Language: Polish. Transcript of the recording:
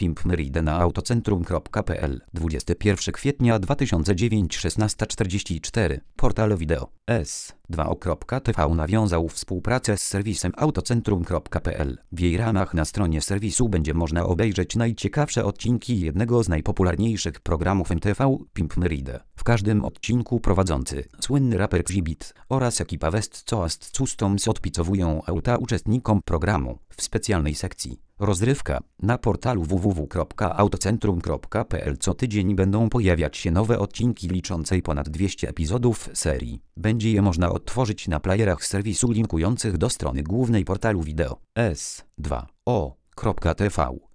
Pimp My Ride na autocentrum.pl 21 kwietnia 2009 16:44 Portal wideo S2O.tv nawiązał współpracę z serwisem autocentrum.pl. W jej ramach na stronie serwisu będzie można obejrzeć najciekawsze odcinki jednego z najpopularniejszych programów MTV, Pimp My Ride. W każdym odcinku prowadzący, słynny raper Xzibit oraz ekipa West Coast Customs odpicowują auta uczestnikom programu. W specjalnej sekcji Rozrywka na portalu www.autocentrum.pl co tydzień będą pojawiać się nowe odcinki liczącej ponad 200 epizodów serii. Będzie je można odtworzyć na playerach serwisu linkujących do strony głównej portalu wideo S2O.tv.